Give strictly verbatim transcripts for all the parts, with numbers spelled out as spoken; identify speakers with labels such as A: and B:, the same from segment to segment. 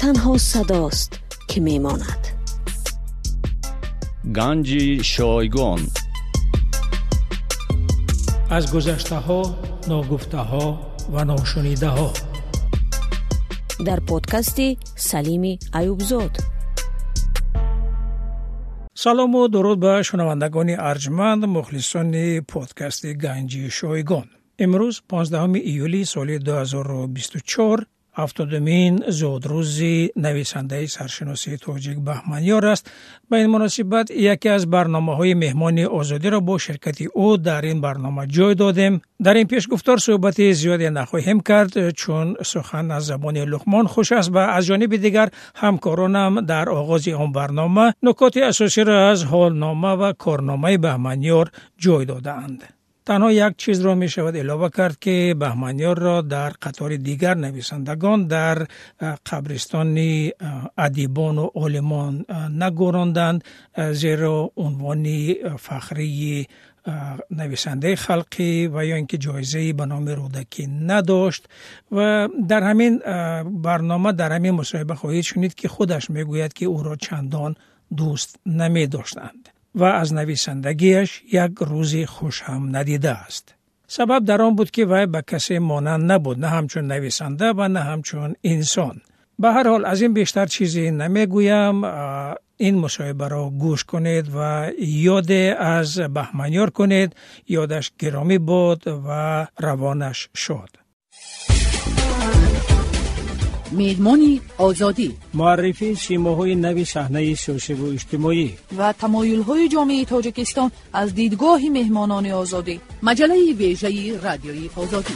A: تنها صداست که میماند.
B: گنج شایگان
C: از گذشته ها، ناگفته ها و ناشنیده ها،
A: در پادکست سلیم ایوبزاد.
C: سلام و درود به شنوندگان ارجمند مخلصان پادکست گنج شایگان. امروز پانزدهم ایولی سال دو هزار و بیست و چهار، هفتادمین زودروز نویسنده سرشناسی تاجیک بهمنیار است. به این مناسبت یکی از برنامه‌های مهمان آزادی را با شرکت او در این برنامه جای دادیم. در این پیشگفتار صحبت زیادی نخواهیم کرد چون سخن از زبان لقمان خوش است و از جانب دیگر همکارانم در آغاز آن برنامه نکات اساسی را از حالنامه و کارنامه بهمنیار جای داده‌اند. تنها یک چیز را می شود علاوه کرد که بهمنیار را در قطار دیگر نویسندگان در قبرستان ادیبان و عالمان نگذاردند، زیرا عنوان فخری نویسنده خلقی و یا اینکه جایزه به نام رودکی نداشت. و در همین برنامه در همین مصاحبه خواهید شنید که خودش می گوید که او را چندان دوست نمی داشتند و از نویسندگیش یک روزی خوش هم ندیده است. سبب در آن بود که وی به کسی مانند نبود، نه همچون نویسنده و نه همچون انسان. به هر حال از این بیشتر چیزی نمیگویم. این مصاحبه را گوش کنید و یاد از بهمنیار کنید. یادش گرامی بود و روانش شاد.
D: میدمانی آزادی،
C: معرفی سیماهای نوی صحنه سیاسی و اجتماعی
D: و تمایل‌های جامعه تاجیکستان از دیدگاه مهمانان آزادی. مجله ویژه رادیویی آزادی.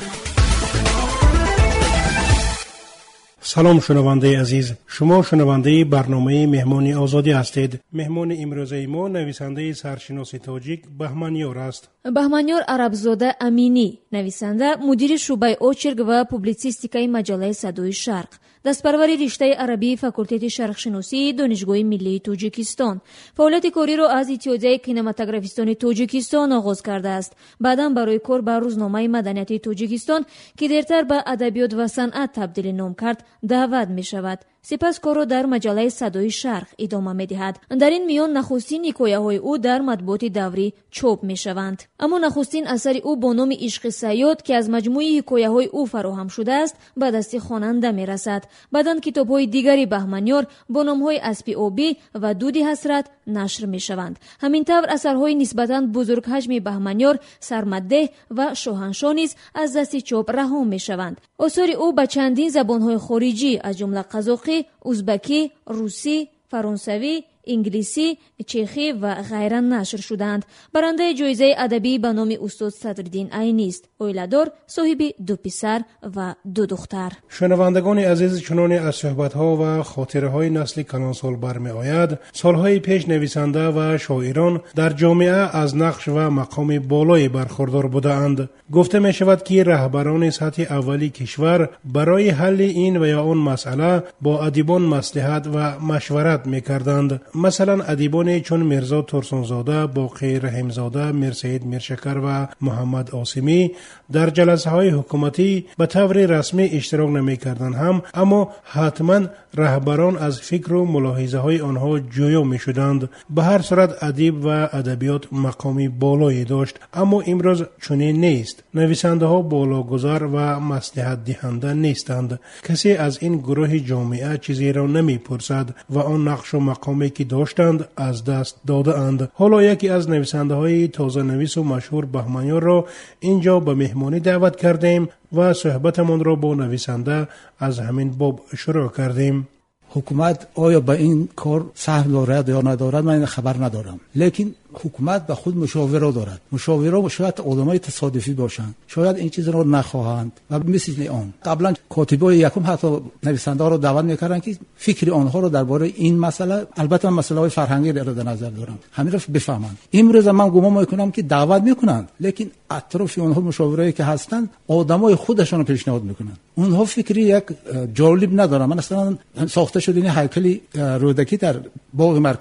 E: سلام شنونده عزیز، شما شنونده برنامه مهمان آزادی هستید. مهمان امروزه ما نویسنده سرشناسی تاجیک بهمنیار است.
F: بهمنیار عربزاده امینی، نویسنده، مدیر شعبه اوچرگ و پوبلیسیستیکای مجله صدای شرق، دستپروری رشته عربی فاکولته شرق شناسی دانشگاه ملی تاجیکستان. فعالیت کاری را از اتحادیه کینماتوگرافیستان تاجیکستان آغاز کرده است. بعداً برای کار به روزنامه مدنیت تاجیکستان که دیرتر به ادبیات و صنعت تبدیل نام کرد دعوت می شود. سپس کار را در مجله صدای شرق ادامه می دهد. در این میان نخستین حکایه‌های او در مطبوعات دوری چاپ می شوند. اما نخستین اثر او با نام عشق صیاد که از مجموعه حکایه‌های او فراهم شده است به دست خواننده می رسد. بعداً کتاب‌های دیگری بهمنیار با نام‌های اسب آبی و دود حسرت نشر می شوند. همینطور اثرهای نسبتاً بزرگ حجم بهمنیار سرمده و شاهنشاه نیز از دست چاپ رها می شوند. آثار او به چندین زبان‌های خارجی از جمله قزاقی، ازبکی، روسی، فرانسوی، انگلیسی، چخی و غیره نشر شدند. برنده جایزه ادبی به نام استاد صدرالدین عینی است. اویلادار، صاحب دو پسر و دو دختر.
E: شنوندگان عزیز، چنانه از صحبت‌ها و خاطره‌های نسل کلانسال برمی آید، سالهای پیش نویسنده و شاعران در جامعه از نقش و مقام بالایی برخوردار بودند. گفته می شود که رهبران سطح اولی کشور برای حل این و یا آن مسئله با ادیبان مصلحت و مشورت می کردند. مثلا ادیبان چون میرزا ترسانزاده، باقی رحیمزاده، میرسید میرشکر و محمد آسیمی در جلسه های حکومتی به طور رسمی اشتراک نمی کردند هم، اما حتما رهبران از فکر و ملاحظه های آنها جویا می شدند. به هر صورت ادیب و ادبیات مقامی بالایی داشت، اما امروز چنین نیست. نویسنده ها بالاگذار و مصلحت دهنده نیستند. کسی از این گروه جامعه چیزی را نمی پرسد و آن نقش و مقامی که داشتند از دست داده اند. حالا یکی از نویسنده های تازه نویس و مشهور بهمنیار را اینجا به مهمانی دعوت کردیم و صحبتمان را با نویسنده از همین باب شروع کردیم.
G: حکومت آیا به این کار سهم دارد یا ندارد من خبر ندارم، لیکن حکومت به خود مشاوره دارد. مشاوره شاید آدمای تصادفی باشند، شاید این چیز را نخواهند و مثل آن قبلا کاتبای یکم حتی نویسنده ها را دعوت میکردند که فکر آنها را درباره این مسئله، البته من مسئله های فرهنگی را در نظر دارم، همین را بفهمند. امروز من گمان میکنم که دعوت میکنند، لیکن اطراف آنها مشاورایی که هستند آدمای خودشان را پیشنهاد میکنند. اونها فکری یک جالب ندارن. من اصلا ساخته شده این هیکل رودکی در باغ مرکزی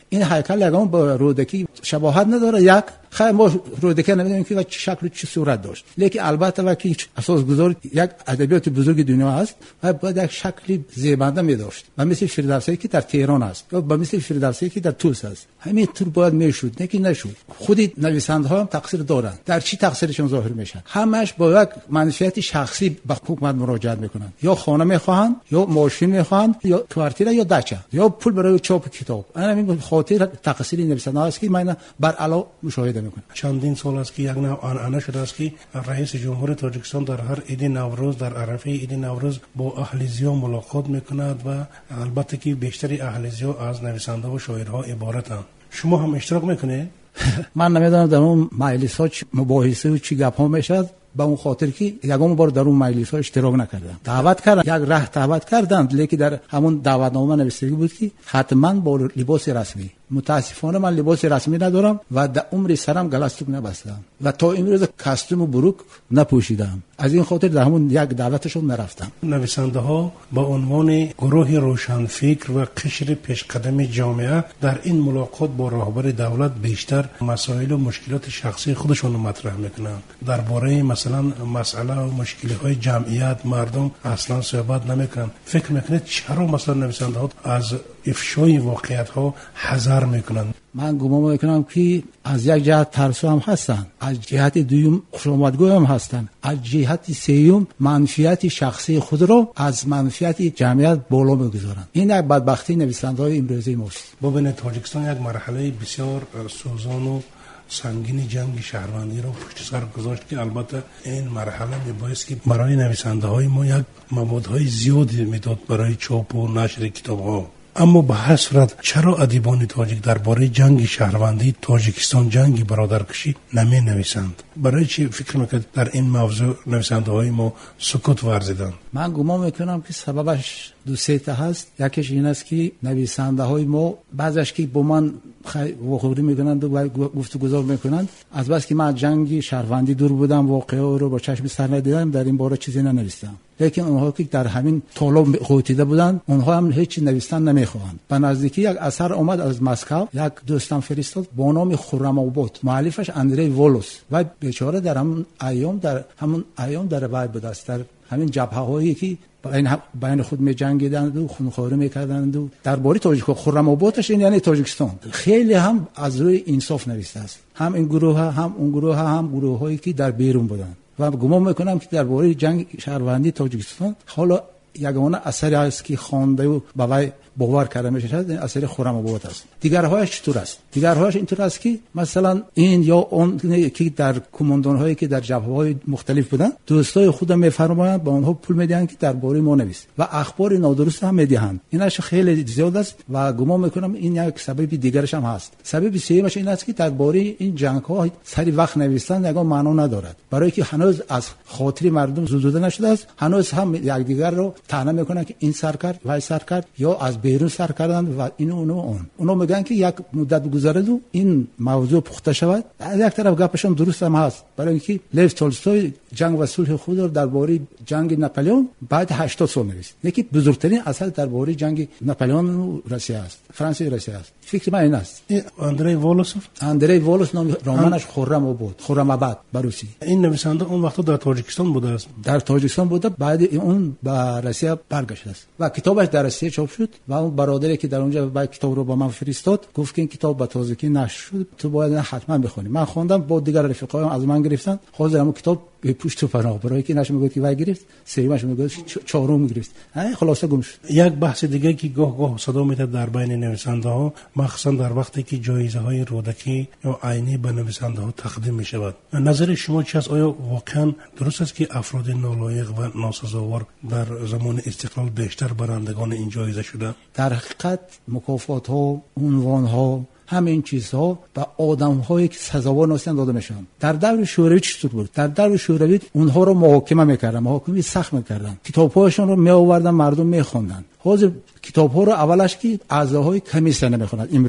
G: این هیکل یگان با رودکی شباهت نداره. یک خیلی ما رودکی نمیدونیم که چه شکل و چه صورت داشت، لیکن البته وقتی اساس گذار یک ادبیات بزرگ دنیا است و باید یک شکلی زیبنده می داشت، و مثل فردوسی که در تهران است یا با مثل فردوسی که در توس است، همین طور باید میشد، نه که نشد. خود نویسنده ها هم تقصیر دارند. در چی تقصیرشون ظاهر میشه؟ همش با یک منفعت شخصی به حکومت مراجعه میکنند، یا خانه میخواهند یا ماشین میخواهند یا کوارتیر یا دچه یا پول برای چاپ کتاب. همین خاطر تقصیر نویسنده است که من بر علا مشاهده میکنم.
E: چندین سال است که یک نوع آنعنه شده است که رئیس جمهور تاجیکستان در هر عید نوروز، در عرفه عید نوروز با اهلیزیا ملاقات میکند و البته که بیشتر اهلیزیا از نویسنده و شاعرها عبارتند. شما هم اشتراک میکنید؟
G: من نمیدونم در اون مجلس ها مباحثه و چی گپ ها میشد، با اون خاطر که یگام بار در اون مجلس ها اشتراک نکردم. دعوت کردن، یک راه دعوت کردند، لیکن در همون دعوتنامه نوشته بود که حتما با لباس رسمی. متاسفانه من لباس رسمی ندارم و در عمر سرم گلستوک نبستم و تا امروز کاستوم و بروک نپوشیدم. از این خاطر در همون یک دعوتشون نرفتم.
E: نویسنده ها با عنوان گروه روشنفکر و قشر پیشقدم جامعه در این ملاقات با رهبر دولت بیشتر مسائل و مشکلات شخصی خودشون مطرح میکنند. درباره مثلا مسئله و مشکلات جمعیت مردم اصلا صحبت نمیکنند. فکر میکنید چرا مثلا نویسنده ها از افشای واقعیت ها حذر میکنند؟
G: من گمان میکنم که از یک جهت ترسو هم هستن، از جهت دوم خوشامدگو هم هستن، از جهت سوم منفعت شخصی خود رو از منفعت جمعیت بالا میگذارن. این یک بدبختی نویسنده‌های امروزی ماست.
E: ببینید تاجیکستان یک مرحله بسیار سوزان و سنگین جنگ شهروندی رو پشت سر گذاشت که البته این مرحله میبایست که برای نویسنده های ما یک موادهای زیادی میداد برای چاپ و نشر کتاب ها. اما به هر صورت چرا ادیبان تاجیک درباره جنگ شهروندی تاجیکستان، جنگ برادرکشی نمی نویسند؟ برای چی فکر میکنید در این موضوع نویسنده های ما سکوت ورزیدند؟
G: من گمان میکنم که سببش دو سه تا هست. یکیش این است که نویسنده های ما بعضیش که با من واخوری میکنند و گفتگو میکنند، از بس که من جنگ شهروندی دور بودم، واقعه رو با چشم سر ندیدم، در این باره چیزی ننوشتم. لیکن اونها که در همین طالب قوتیده بودند، اونها هم هیچ نوشتن نمیخواهند. به نزدیکی یک اثر اومد از مسکو، یک دوستم فرستاد با نام خرم آباد، مؤلفش اندری والوس، و بیچاره در همون ایام در همون ایام در وای بود است، در همین جبهه هایی که بین بین خود می جنگیدند و خونخواری میکردند و درباره تاجیک خرم آبادش این یعنی تاجیکستان خیلی هم از روی انصاف نوشته است، هم این گروه ها هم اون گروه ها هم گروه هایی که در بیرون بودند. و گمان میکنم که درباره جنگ شهروندی تاجیکستان حالا یگانه اثری است که خوانده و با وی باور کرده میشه اثر خرم آباد است. دیگرهایش چطور است؟ دیگرهایش اینطور است که مثلا این یا اون که در کماندان هایی که در جبهه های مختلف بودن، دوستای خودم میفرمایند با اونها پول میدن که درباره ما نویس و اخبار نادرست هم میدهند. اینش خیلی زیاد است و گمان میکنم این یک سبب دیگرش هم هست. سبب سومش این است که درباره این جنگ ها سری وقت نوشتن یگان معنا ندارد، برای که هنوز از خاطر مردم زدوده نشده است. هنوز هم یکدیگر رو طعنه میکنن که این سر کرد و سر کرد یا از بیرون سر کردن و اینو اونو اون اونو میگن که یک مدت گذرد و این موضوع پخته شود. از یک طرف گپشون درست هم هست، برای اینکه لیو تولستوی جنگ و صلح خود رو درباره جنگ ناپلئون بعد هشتاد سال نوشت. یکی بزرگترین اثر درباره جنگ ناپلئون و روسیه است، فرانسه و روسیه است. فکر من این است.
E: اندری والوس
G: اندری والوس نام رمانش خرم آباد، خرم آباد بروسی.
E: این نویسنده اون وقت در تاجیکستان بوده است.
G: در تاجیکستان بوده، بعد اون به روسیه برگشته است و کتابش در روسیه چاپ شد و اون برادری که در اونجا بعد کتاب رو با من فرستاد گفت که این کتاب به تازگی نشر شد، تو باید حتما بخونی. من خواندم، با دیگر رفیقایم از من گرفتن، حاضرم کتاب به پشت و پناه برای که نشه میگه که وای گرفت، سومش میگه چهارم گرفت، خلاصه گم شد.
E: یک بحث دیگه که گاه گاه صدا میاد در بین نویسنده ها، مخصوصا در وقتی که جایزه های رودکی یا عینی به نویسنده ها تقدیم می شود، نظر شما چی است؟ آیا واقعا درست است که افراد نالایق و ناسزاوار در زمان استقلال بیشتر برندگان این جایزه شده؟
G: در حقیقت مکافات ها، عنوان ها، همین چیزها به آدم‌هایی که سزاوار نیستند داده میشن. در دور شوروی چطور بود؟ در دور شوروی اونها رو محاکمه میکردن، محاکمه سخت میکردن، کتاب‌هاشون رو میآوردن مردم میخوندن. حاضر کتاب‌ها رو اولش که اعضاهای کمیسیون نمیخونن، امروز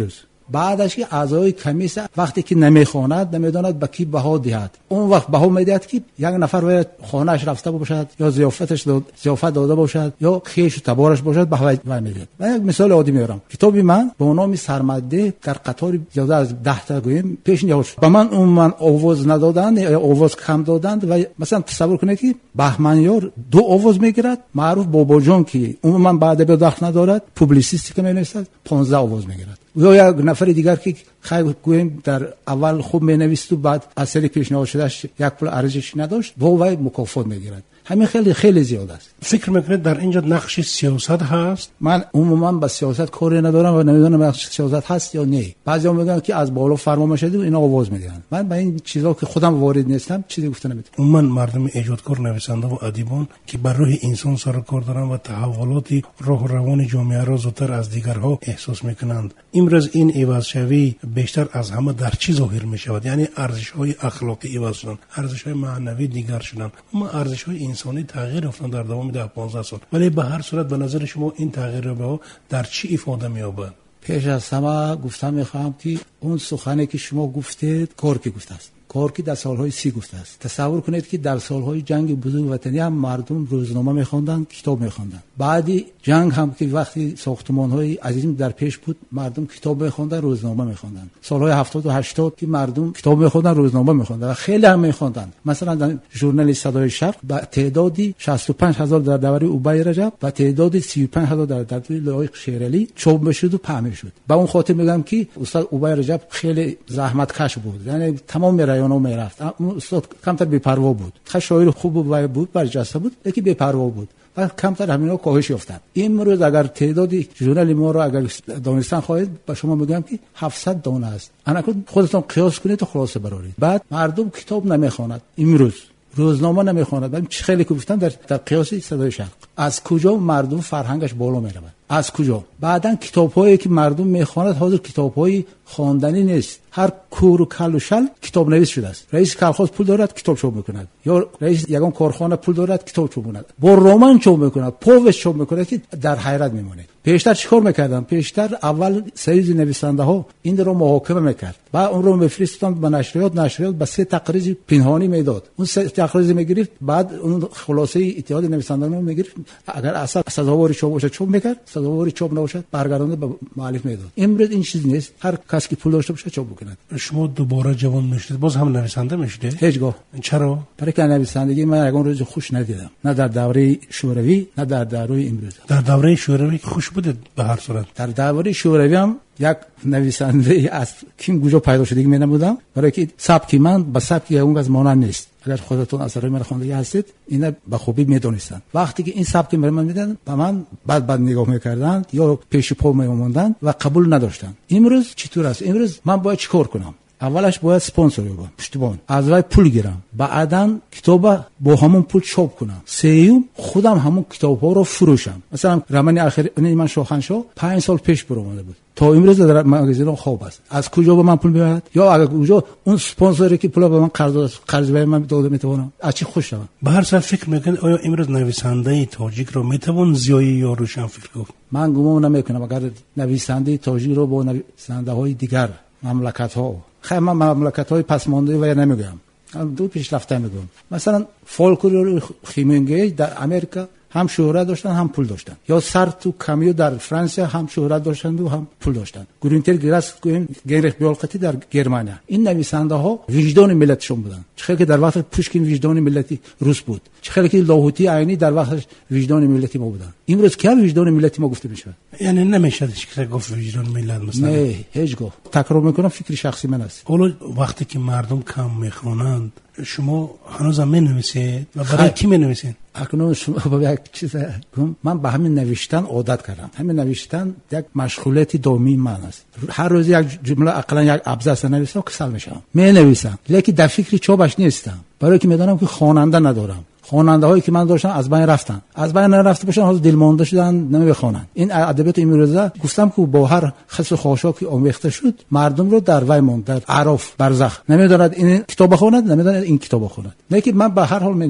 G: بعدش که اعضای کمیسه وقتی که نمیخواند نمیداند به کی بها دهد، اون وقت بها میدهد که یک نفر باید خانه‌اش رفته باشد یا ضیافتش داد ضیافت داده باشد یا خیش و تبارش باشد بها میدهد. من یک مثال عادی میارم. کتاب من با نام سرمده در قطار زیاده از ده تا گویم پیش نیاورد. به من اون من آواز ندادند یا آواز کم دادند و مثلا تصور کنید که بهمنیار دو آواز میگیرد، معروف بابا جان که اون من بعد به دخل ندارد، پوبلیسیستی که مینویسد پانزده آواز میگیرد. یا یک نفر دیگر که خیلی گویم در اول خوب مینویسد و بعد اثری پیشنهاد شدهش یک پول ارزشی نداشت با وی مکافات میگیرد. همین خیلی خیلی زیاد است.
E: فکر میکنید در اینجا نقش سیاست هست؟
G: من عموما با سیاست کاری ندارم و نمیدونم نقش سیاست هست یا نه. بعضیا میگن که از بالا فرمان میشه و اینا آواز میدن. من با این چیزا که خودم وارد نیستم چیزی گفته نمیتونم.
E: عموما مردم ایجادکار، نویسنده و ادیبان که بر روح انسان سر کار دارن و تحولات روح و روان جامعه را زودتر از دیگرها احساس میکنند. امروز این عوض شوی بیشتر از همه در چی ظاهر میشود؟ یعنی ارزش‌های اخلاقی عوض شدن، ارزش‌های معنوی دیگر شدن، اما ارزش‌های انسانی تغییر افتاد در دوام ده پانزده سال. ولی به هر صورت به نظر شما این تغییر رو در چی افاده می‌یابد؟
G: پیش از همه گفتم میخوام که اون سخنی که شما گفتید گورکی گفته است. گورکی در سالهای سی گفته است. تصور کنید که در سالهای جنگ بزرگ وطنی هم مردم روزنامه میخوندن، کتاب میخوندن. بعدی جنگ هم که وقتی ساختمان‌های عظیم در پیش بود، مردم کتاب میخوندن، روزنامه میخوندن. سالهای هفتاد و هشتاد که مردم کتاب میخوندن، روزنامه میخوندن و خیلی هم میخوندن. مثلا در ژورنال صدای شرق با تعدادی شصت و پنج هزار در دوره اوبای رجب و تعدادی سی و پنج هزار در دوره لایق شیرالی چوب میشد و پهن شد. با اون خاطر میگم که استاد اوبای رجب خیلی زحمتکش بود. یعنی تمام رایانو میرفت. استاد کمتر بی‌پروا بود. خیلی شاعر خوب بود، برجسته بود، لیکن بی‌پروا بود. و کمتر همینا کاهش یافتند. امروز اگر تعدادی ژورنال ما را اگر دانستن خواهید، با شما میگم که هفتصد دانه است. انا خودتون قیاس کنید و خلاصه برارید. بعد مردم کتاب نمیخواند، امروز روزنامه نمیخواند. من خیلی گفتم در در قیاس صدای شرق از کجا مردم فرهنگش بالا میرود؟ از کجا؟ بعدن کتاب‌هایی که مردم میخواند حاضر کتاب‌های خواندنی نیست. هر کور و کل و شل کتاب نویس شده است. رئیس کارخانه پول دارد کتاب چاپ میکند، یا رئیس یگان کارخانه پول دارد کتاب چاپ میکند، با رمان چاپ میکند، پوست چاپ میکند که در حیرت میمانید. پیشتر چیکار میکردن؟ پیشتر اول سری نویسنده ها این رو محاکمه میکرد، بعد اون رو میفرستند به نشریات، نشریات با سه تقریر پنهانی میداد. اون سه تقریر میگرفت، بعد اون خلاصه اتحاد نویسندگان رو میگرفت، اگر اصلا سزاوار چاپ باشه چاپ میکرد، سزاوار چاپ نباشه برگردونده به مؤلف میداد. امروز این چیز نیست. هر کس که پول داشته باشه چاپ بکنه.
E: شما دوباره جوان میشید، باز هم نویسنده میشید؟
G: هیچگاه.
E: چرا؟
G: برای که نویسندگی من یگان روز خوش ندیدم، نه در دوره شوروی نه در دوره امروز.
E: در دوره شوروی خوش بوده به هر صورت.
G: در دوره شوروی هم یک نویسنده از کیم کجا پیدا شده می نمودم، برای که سبک من با سبک اون از مانند نیست. اگر خودتون اثرای من خوانده هستید اینا به خوبی میدونستان. وقتی که این سبک من میدن به من بعد بعد نگاه میکردن یا پیش پا میموندن و قبول نداشتن. امروز چطور است؟ امروز من باید چیکار کنم؟ اولش باید اسپانسر بگم، پشتیبان از وای پول گیرم، بعداً کتاب با همون پول چاپ کنم، سوم خودم همون کتاب‌ها رو فروشم. مثلا رمان اخیر من شاهنشاه پنج سال پیش برآمده بود، تا امروز در مغازه خواب است. از کجا به من پول میاد؟ یا اگر کجا اون اسپانسری که پول به من قرض قرض به من داده میتونم از چی خوش شوم؟
E: به هر صورت فکر میکنید آیا امروز نویسنده تاجیک رو میتوان زیایی یا روشن فکر گفت؟
G: من گمان نمیکنم اگر نویسنده تاجیک رو با نویسنده های دیگر مملکت ها، خیلی من مملکت های پسمانده و نمیگم، دو پیشرفته میگم. مثلا فولکلور خیمنگی در امریکا هم شهرت داشتن هم پول داشتن، یا سارتر و کامیو در فرانسه هم شهرت داشتن و هم پول داشتن، گرینتر گراس گینریخ بیالقتی در گرمانیا. این نویسنده ها وجدان ملتشون بودن. چه که در وقت پوشکین وجدان ملتی روس بود، چه که لاهوتی عینی در وقت وجدان ملتی ما بودن. امروز که وجدان ملتی ما گفته میشه؟ یعنی
E: نمیشه که گفت وجدان ملت مثلا.
G: نه هیچگاه. تکرار میکنم فکر شخصی من است.
E: حالا وقتی که مردم کم میخوانند شما هنوز هم می‌نویسید و برای کی می‌نویسید؟
G: اکنون شما با یک چیز گم من به همین نوشتن عادت کردم. همین نوشتن یک مشغولیت دائمی من است. هر روز یک جمله اقلا یک ابزار نویسم که کسل میشم. می‌نویسم لیکن در فکر چوبش نیستم، برای که میدونم که خواننده ندارم. خواننده هایی که من داشتم از بین رفتن، از بین رفته باشن، حالا دلمانده شدن نمیخوانن. این ادبیات امروزه گفتم که با هر خس و خاشاکی آمیخته شد، مردم رو در وی ماند، در عرف برزخ. نمیدوند این کتاب بخواند، نمیدوند این کتاب بخواند. لیکن من به هر حال مینویسم.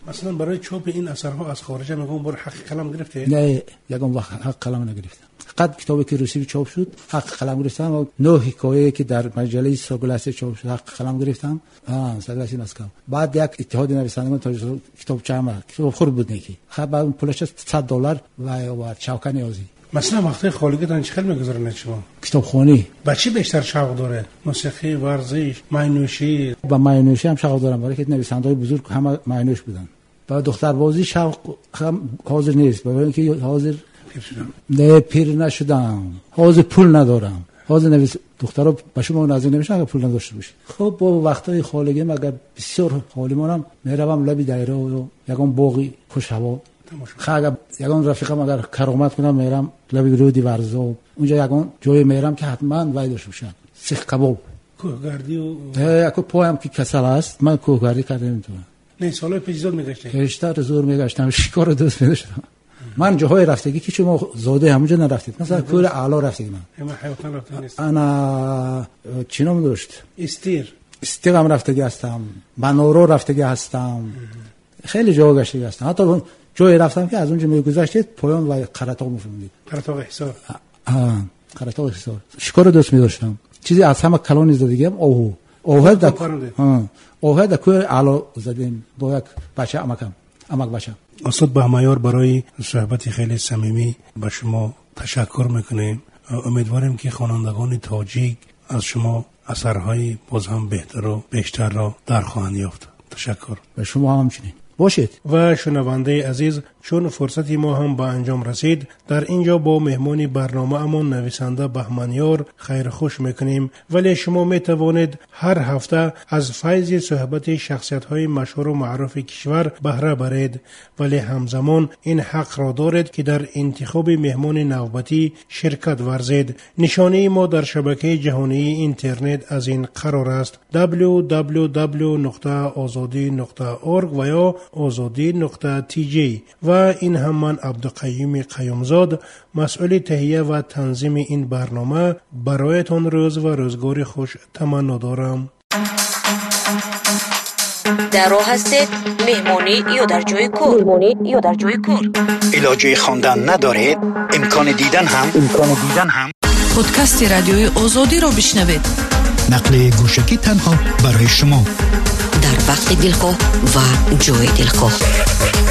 E: مثلا برای چاپ این اثرها از خارج میگم بر حق قلم گرفته؟
G: نه یگان وقت حق قلم نگرفتم. فقط کتابی که روسی چاپ شد حق قلم گرفتم و نه حکایه که در مجله ساگلاس چاپ شد حق قلم گرفتم. ها ساگلاس نسکم. بعد یک اتحاد نویسندگان تا کتاب چهار کتاب خور بود نکی. خب بعد پولش صد دلار و و چاوکا نیازی.
E: مثلا وقتی خالگیتان چقدر میگذرونید شما؟
G: کتابخوانی.
E: با چی بیشتر شوق داره؟ موسیقی، ورزش، معنوشی؟
G: با معنوشی هم شوق دارم برای که نویسنده‌های بزرگ همه معنوش بودن. با دختر بازی شوق هم حاضر نیست. برای اینکه حاضر
E: پیر شدم.
G: نه پیر نشدم. حاضر پول ندارم. حاضر نویس دخترها با شما نازک نمیشن اگه پول نداشته باشه. خب با وقتای خالگی مگر بسیار حالی مونم میروم لبی دایره و یگان باقی خوش هوا خاگه یگان رفیقم اگر کرامت کنم میرم لبی رودی ورزو اونجا یگان جای میرم که حتما وای داشته باشن سیخ کباب
E: کوهگردی و
G: اکو پایم که کسل است من کوهگردی کردم تو
E: نه سالای پیش زود میگشتم
G: بیشتر زور میگشتم شکار دوست میداشتم من جاهای رفتگی که شما زاده همونجا نرفتید مثلا کل اعلا رفتگی من
E: من حیوان رفتم نیست
G: انا چینم داشت
E: استیر
G: استیغم رفتگی هستم منورو رفتگی هستم خیلی جا گشتگی هستم حتی جایی رفتم که از اونجا میگذشتید پایان و قرطاق میفهمید
E: قرطاق حسار
G: آه قرطاق حسار شکار دوست می‌داشتم چیزی از همه کلان زدگیم اوه اوه دا ها اوه دا کوی اعلا زدیم با یک بچه امکم امک بچه
E: استاد بهمایار برای صحبت خیلی صمیمی به شما تشکر میکنیم امیدواریم که خوانندگان تاجیک از شما اثرهای باز هم بهتر و بیشتر را در خواهند یافت. تشکر.
G: به شما همچنین باشید.
E: و شنونده عزیز چون فرصتی ما هم به انجام رسید در اینجا با مهمانی برنامه امان نویسنده بهمنیار خیر خوش میکنیم ولی شما میتوانید هر هفته از فیض صحبت شخصیت های مشهور و معروف کشور بهره برید ولی همزمان این حق را دارید که در انتخاب مهمان نوبتی شرکت ورزید. نشانه ما در شبکه جهانی اینترنت از این قرار است دبلیو دبلیو دبلیو نقطه آزادی نقطه اورگ و یا آزادی نقطه تی جی و این هم من عبدالقیوم قیومزاد مسئول تهیه و تنظیم این برنامه برایتان روز و روزگار خوش تمنا دارم.
A: در راه هستید مهمانی یا در جای کار مهمانی یا در جای کار
H: علاجه خواندن ندارید امکان دیدن هم امکان دیدن هم
D: پادکست رادیوی آزادی را بشنوید
H: نقل گوشکی تنها برای شما
A: در وقت دلخواه و جای دلخواه.